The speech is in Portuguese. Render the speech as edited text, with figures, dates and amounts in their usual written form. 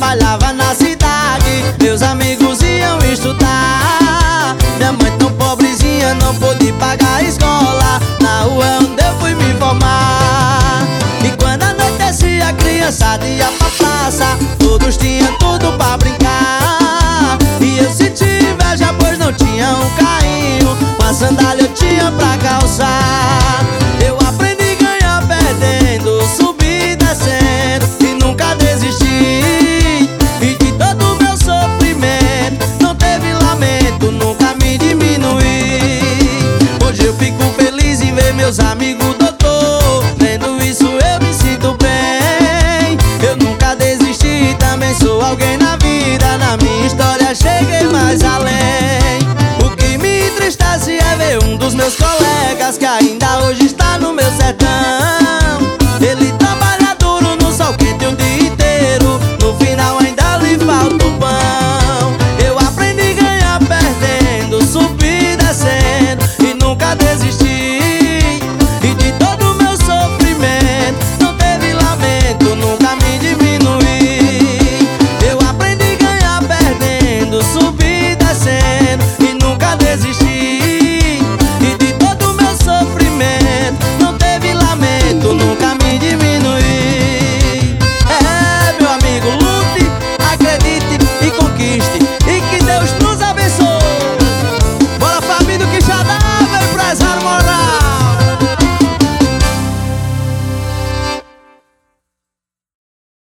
trabalhava na cidade, meus amigos iam estudar. Minha mãe tão pobrezinha não pôde pagar a escola, na rua onde eu fui me formar. E quando anoitecia a criançada ia pra praça, todos tinham tudo pra brincar. E eu senti inveja pois não tinha um carrinho, uma sandália eu tinha pra calçar. Eu aprendi a ganhar perdendo, subir descendo e nunca desisti. E de todo o meu sofrimento não teve lamento, nunca me diminuí. Hoje eu fico feliz em ver meus amigos doutor, vendo isso eu me sinto bem. Eu nunca desisti, também sou alguém na vida, na minha história cheguei mais além. O que me entristece é ver um dos meus colegas que ainda hoje